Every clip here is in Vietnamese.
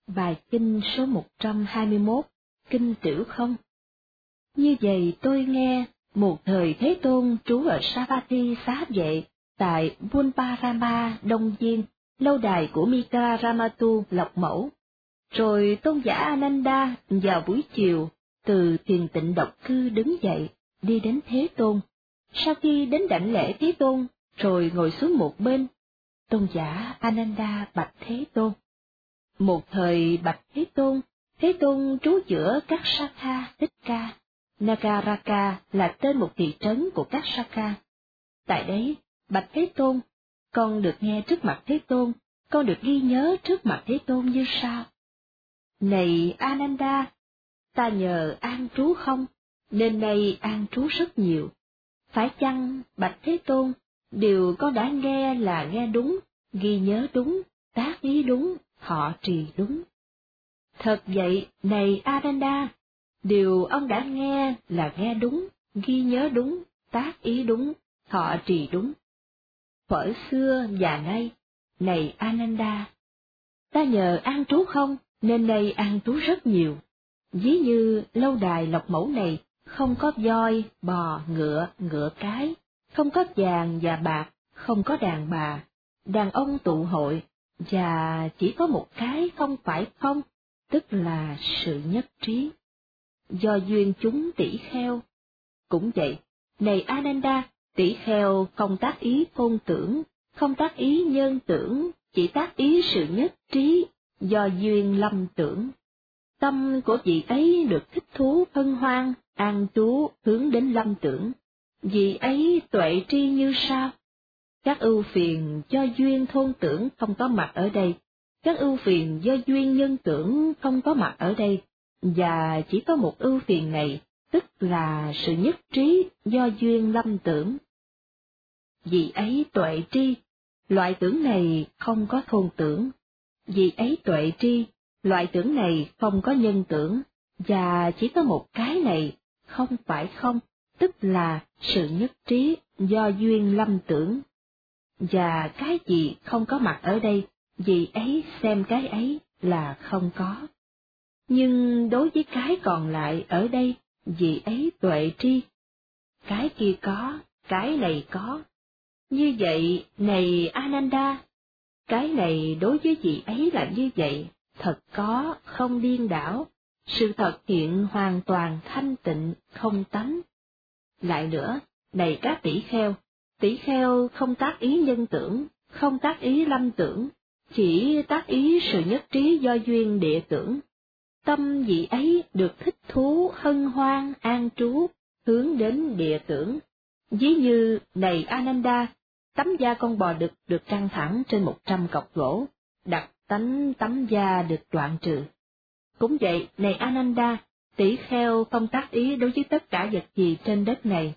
Bài kinh số 121, Kinh Tiểu Không. Như vậy tôi nghe, một thời Thế Tôn trú ở Savatthi Xá Vệ, tại Bunparama, Đông Diên, lâu đài của Mitra Ramatu Lộc Mẫu. Rồi tôn giả Ananda vào buổi chiều, từ thiền tịnh độc cư đứng dậy, đi đến Thế Tôn. Sau khi đến đảnh lễ Thế Tôn, rồi ngồi xuống một bên, tôn giả Ananda bạch Thế Tôn. Một thời bạch Thế Tôn trú giữa các Sakha Thích Ca. Nagaraka là tên một thị trấn của các Sakha. Tại đấy, bạch Thế Tôn, con được nghe trước mặt Thế Tôn, con được ghi nhớ trước mặt Thế Tôn như sau. Này Ananda, ta nhờ an trú không, nên nay an trú rất nhiều. Phải chăng, bạch Thế Tôn, điều con đã nghe là nghe đúng, ghi nhớ đúng, tác ý đúng, họ trì đúng? Thật vậy, này Ananda, điều ông đã nghe là nghe đúng, ghi nhớ đúng, tác ý đúng, họ trì đúng. Thuở xưa và nay, này Ananda, ta nhờ an trú không, nên nay an trú rất nhiều. Ví như lâu đài Lộc Mẫu này, không có voi, bò, ngựa cái, không có vàng và bạc, không có đàn bà, đàn ông tụ hội, và chỉ có một cái không phải không, tức là sự nhất trí. Do duyên chúng tỷ kheo. Cũng vậy, này Ananda, tỷ kheo không tác ý ngôn tưởng, không tác ý nhân tưởng, chỉ tác ý sự nhất trí, do duyên lâm tưởng. Tâm của vị ấy được thích thú hân hoan, an trú hướng đến lâm tưởng. Vị ấy tuệ tri như sau. Các ưu phiền do duyên thôn tưởng không có mặt ở đây, các ưu phiền do duyên nhân tưởng không có mặt ở đây, và chỉ có một ưu phiền này, tức là sự nhất trí do duyên lâm tưởng. Vì ấy tuệ tri, loại tưởng này không có thôn tưởng. Vì ấy tuệ tri, loại tưởng này không có nhân tưởng, và chỉ có một cái này, không phải không, tức là sự nhất trí do duyên lâm tưởng. Và cái gì không có mặt ở đây, vì ấy xem cái ấy là không có. Nhưng đối với cái còn lại ở đây, vì ấy tuệ tri. Cái kia có, cái này có. Như vậy, này Ananda, cái này đối với vị ấy là như vậy, thật có, không điên đảo, sự thật hiện hoàn toàn thanh tịnh, không tánh. Lại nữa, này các tỷ kheo không tác ý nhân tưởng, không tác ý lâm tưởng, chỉ tác ý sự nhất trí do duyên địa tưởng. Tâm vị ấy được thích thú, hân hoan, an trú, hướng đến địa tưởng. Ví như, này Ananda, tấm da con bò đực được căng thẳng trên 100 cọc gỗ, đặc tánh tấm da được đoạn trừ. Cũng vậy, này Ananda, tỷ kheo không tác ý đối với tất cả vật gì trên đất này.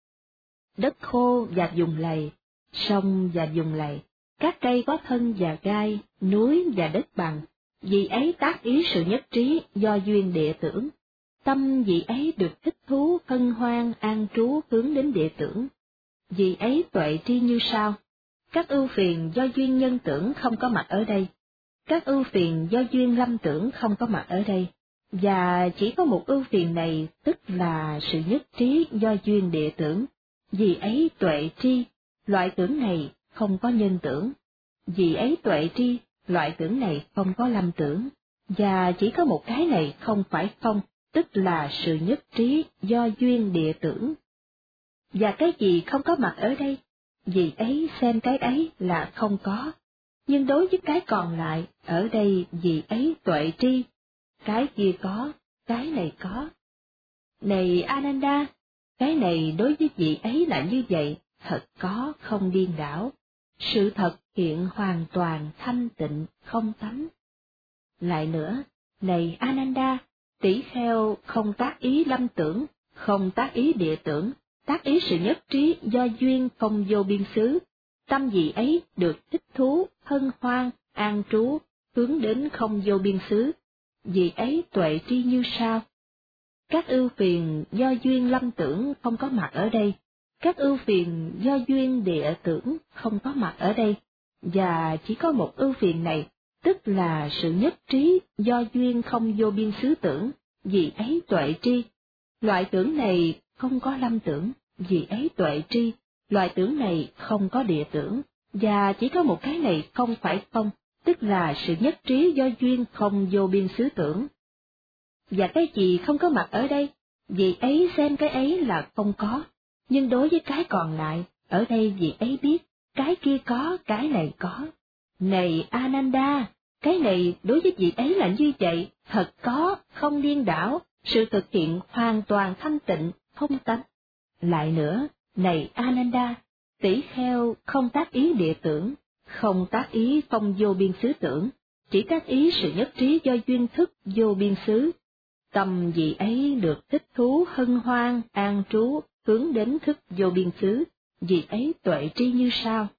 Đất khô và vùng lầy, sông và vùng lầy, các cây có thân và gai, núi và đất bằng, vì ấy tác ý sự nhất trí do duyên địa tưởng. Tâm vị ấy được thích thú, hân hoan, an trú hướng đến địa tưởng. Vì ấy tuệ tri như sau. Các ưu phiền do duyên nhân tưởng không có mặt ở đây. Các ưu phiền do duyên lâm tưởng không có mặt ở đây. Và chỉ có một ưu phiền này, tức là sự nhất trí do duyên địa tưởng. Vì ấy tuệ tri, loại tưởng này không có nhân tưởng. Vì ấy tuệ tri, loại tưởng này không có lâm tưởng. Và chỉ có một cái này không phải không, tức là sự nhất trí do duyên địa tưởng. Và cái gì không có mặt ở đây, vì ấy xem cái ấy là không có. Nhưng đối với cái còn lại, ở đây vì ấy tuệ tri, cái kia có, cái này có. Này Ananda, cái này đối với vị ấy là như vậy, thật có, không điên đảo. Sự thật hiện hoàn toàn thanh tịnh, không tánh. Lại nữa, này Ananda, tỷ kheo không tác ý lâm tưởng, không tác ý địa tưởng, tác ý sự nhất trí do duyên không vô biên xứ. Tâm vị ấy được thích thú, hân hoan, an trú, hướng đến không vô biên xứ. Vì ấy tuệ tri như sau. Các ưu phiền do duyên lâm tưởng không có mặt ở đây, các ưu phiền do duyên địa tưởng không có mặt ở đây, và chỉ có một ưu phiền này, tức là sự nhất trí do duyên không vô biên xứ tưởng, vì ấy tuệ tri. Loại tưởng này không có lâm tưởng, vì ấy tuệ tri. Loại tưởng này không có địa tưởng, và chỉ có một cái này không phải không, tức là sự nhất trí do duyên không vô biên xứ tưởng. Và cái gì không có mặt ở đây, vì ấy xem cái ấy là không có, nhưng đối với cái còn lại, ở đây vì ấy biết, cái kia có, cái này có. Này Ananda, cái này đối với vị ấy là như vậy, thật có, không điên đảo, sự thực hiện hoàn toàn thanh tịnh, không tánh. Lại nữa, này Ananda, tỷ kheo không tác ý địa tưởng, không tác ý không vô biên xứ tưởng, chỉ tác ý sự nhất trí do duyên thức vô biên xứ. Tâm vị ấy được thích thú hân hoan, an trú, hướng đến thức vô biên xứ, vị ấy tuệ tri như sau.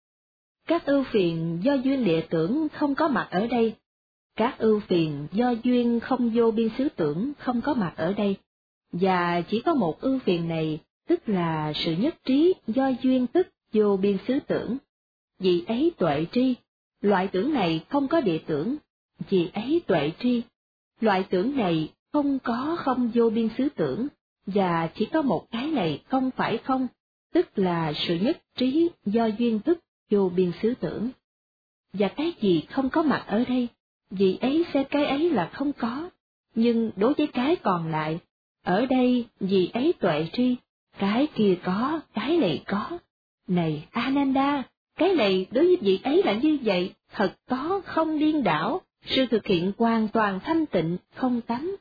Các ưu phiền do duyên địa tưởng không có mặt ở đây. Các ưu phiền do duyên không vô biên xứ tưởng không có mặt ở đây. Và chỉ có một ưu phiền này, tức là sự nhất trí do duyên thức vô biên xứ tưởng. Vì ấy tuệ tri, loại tưởng này không có địa tưởng. Vì ấy tuệ tri, loại tưởng này không có không vô biên xứ tưởng, và chỉ có một cái này không phải không, tức là sự nhất trí do duyên thức vô biên xứ tưởng. Và cái gì không có mặt ở đây, vì ấy xem cái ấy là không có, nhưng đối với cái còn lại, ở đây vì ấy tuệ tri, cái kia có, cái này có. Này Ananda, cái này đối với vị ấy là như vậy, thật có, không điên đảo, sự thực hiện hoàn toàn thanh tịnh, không tánh.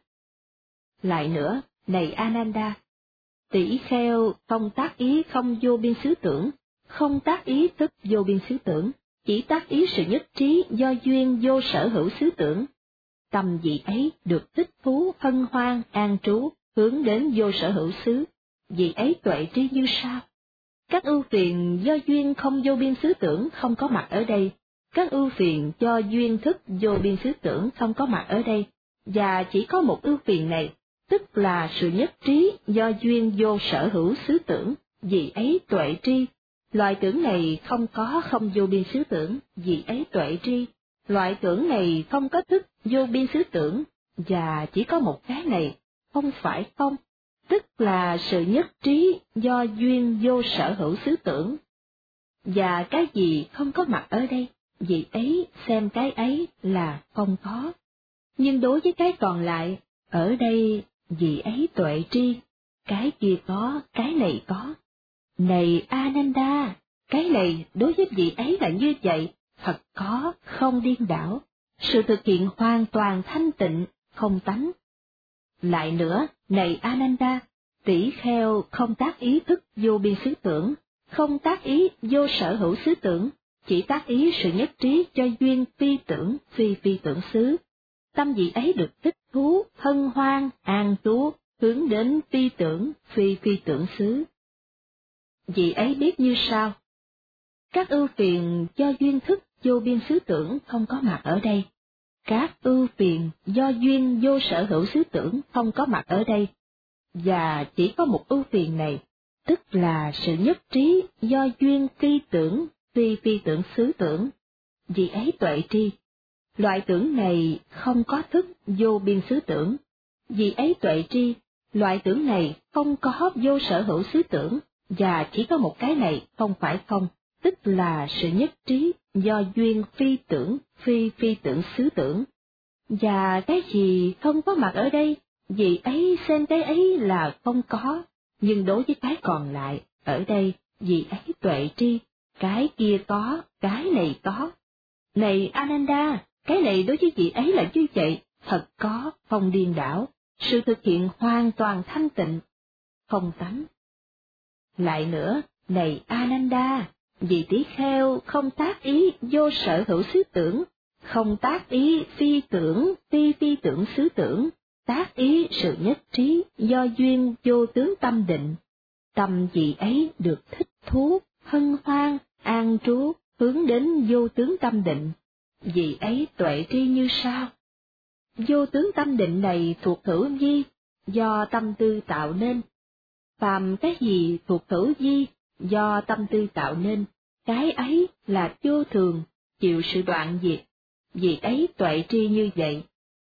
Lại nữa, này Ananda, tỷ kheo không tác ý không vô biên xứ tưởng, không tác ý tức vô biên xứ tưởng, chỉ tác ý sự nhất trí do duyên vô sở hữu xứ tưởng. Tâm vị ấy được thích thú hân hoan an trú, hướng đến vô sở hữu xứ, vị ấy tuệ tri như sau. Các ưu phiền do duyên không vô biên xứ tưởng không có mặt ở đây, các ưu phiền do duyên thức vô biên xứ tưởng không có mặt ở đây, và chỉ có một ưu phiền này, tức là sự nhất trí do duyên vô sở hữu xứ tưởng, vì ấy tuệ tri. Loại tưởng này không có không vô biên xứ tưởng, vì ấy tuệ tri. Loại tưởng này không có thức vô biên xứ tưởng, và chỉ có một cái này, không phải không, tức là sự nhất trí do duyên vô sở hữu xứ tưởng. Và cái gì không có mặt ở đây, vì ấy xem cái ấy là không có. Nhưng đối với cái còn lại, ở đây vì ấy tuệ tri, cái kia có, cái này có. Này Ananda, cái này đối với vị ấy là như vậy, thật có, không điên đảo, sự thực hiện hoàn toàn thanh tịnh, không tánh. Lại nữa, này Ananda, tỷ kheo không tác ý thức vô biên xứ tưởng, không tác ý vô sở hữu xứ tưởng, chỉ tác ý sự nhất trí cho duyên phi tưởng phi tưởng xứ. Tâm vị ấy được thích thú, hân hoan, an trú, hướng đến phi tưởng xứ. Vị ấy biết như sau. Các ưu phiền do duyên thức vô biên xứ tưởng không có mặt ở đây. Các ưu phiền do duyên vô sở hữu xứ tưởng không có mặt ở đây. Và chỉ có một ưu phiền này, tức là sự nhất trí do duyên phi tưởng xứ tưởng. Vì ấy tuệ tri. Loại tưởng này không có thức vô biên xứ tưởng. Vì ấy tuệ tri, loại tưởng này không có vô sở hữu xứ tưởng, và chỉ có một cái này không phải không, tức là sự nhất trí do duyên phi tưởng xứ tưởng. Và cái gì không có mặt ở đây, vì ấy xem cái ấy là không có, nhưng đối với cái còn lại, ở đây, vì ấy tuệ tri, cái kia có, cái này có. Này Ananda, cái này đối với vị ấy là như vậy, thật có, không điên đảo, sự thực hiện hoàn toàn thanh tịnh, không tánh. Lại nữa, này Ananda, vì tỷ kheo không tác ý vô sở hữu xứ tưởng, không tác ý phi tưởng xứ tưởng, tác ý sự nhất trí do duyên vô tướng tâm định. Tâm vị ấy được thích thú, hân hoan, an trú, hướng đến vô tướng tâm định. Vì ấy tuệ tri như sau. Vô tướng tâm định này thuộc hữu vi, do tâm tư tạo nên. Phàm cái gì thuộc hữu vi, do tâm tư tạo nên, cái ấy là vô thường, chịu sự đoạn diệt. vị ấy tuệ tri như vậy.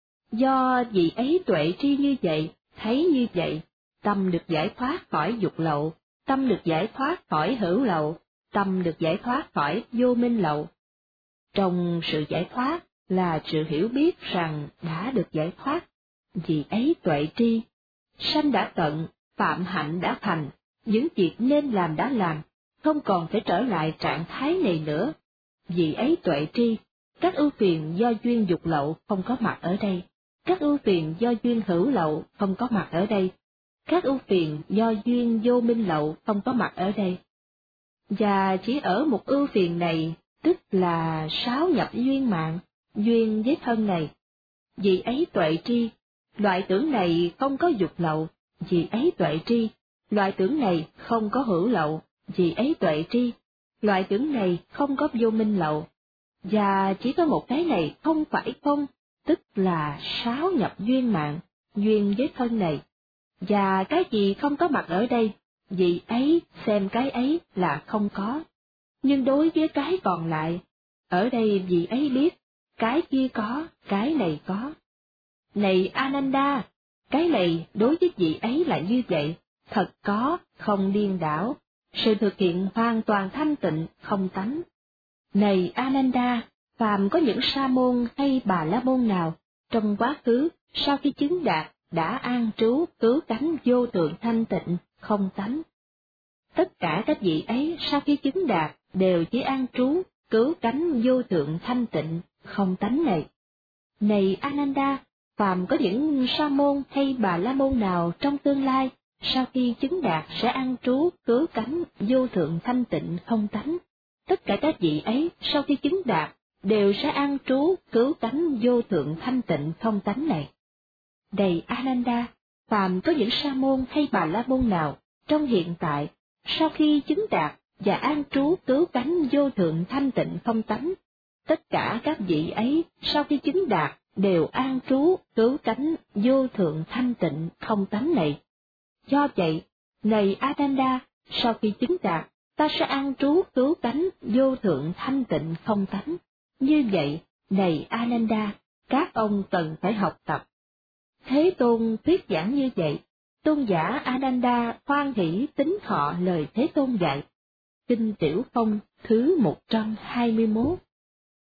Do vị ấy tuệ tri như vậy, thấy như vậy, tâm được giải thoát khỏi dục lậu, tâm được giải thoát khỏi hữu lậu, tâm được giải thoát khỏi vô minh lậu. Trong sự giải thoát là sự hiểu biết rằng đã được giải thoát, vì ấy tuệ tri, sanh đã tận, phạm hạnh đã thành, những việc nên làm đã làm, không còn phải trở lại trạng thái này nữa. Vì ấy tuệ tri, các ưu phiền do duyên dục lậu không có mặt ở đây, các ưu phiền do duyên hữu lậu không có mặt ở đây, các ưu phiền do duyên vô minh lậu không có mặt ở đây. Và chỉ ở một ưu phiền này, tức là 6 nhập duyên mạng, duyên với thân này. Vì ấy tuệ tri, loại tưởng này không có dục lậu, vì ấy tuệ tri, loại tưởng này không có hữu lậu, vì ấy tuệ tri, loại tưởng này không có vô minh lậu. Và chỉ có một cái này không phải không, tức là 6 nhập duyên mạng, duyên với thân này. Và cái gì không có mặt ở đây, vì ấy xem cái ấy là không có. Nhưng đối với cái còn lại, ở đây vì ấy biết, cái kia có, cái này có. Này Ananda, cái này đối với vị ấy là như vậy, thật có, không điên đảo, sự thực hiện hoàn toàn thanh tịnh, không tánh. Này Ananda, phàm có những sa môn hay bà la môn nào, trong quá khứ, sau khi chứng đạt, đã an trú cứu cánh vô thượng thanh tịnh, không tánh. Tất cả các vị ấy sau khi chứng đạt đều chỉ an trú cứu cánh vô thượng thanh tịnh, không tánh này. Này Ananda, phàm có những sa môn hay bà la môn nào trong tương lai, sau khi chứng đạt sẽ an trú cứu cánh vô thượng thanh tịnh không tánh. Tất cả các vị ấy sau khi chứng đạt đều sẽ an trú cứu cánh vô thượng thanh tịnh không tánh này. Này Ananda, phàm có những sa môn hay bà la môn nào trong hiện tại, sau khi chứng đạt và an trú cứu cánh vô thượng thanh tịnh không tánh, tất cả các vị ấy sau khi chứng đạt đều an trú cứu cánh vô thượng thanh tịnh không tánh này. Do vậy, này Ananda, sau khi chứng đạt, ta sẽ an trú cứu cánh vô thượng thanh tịnh không tánh. Như vậy, này Ananda, các ông cần phải học tập. Thế Tôn thuyết giảng như vậy, tôn giả Ananda hoan hỷ tín thọ lời Thế Tôn dạy. Kinh Tiểu Phong thứ 121.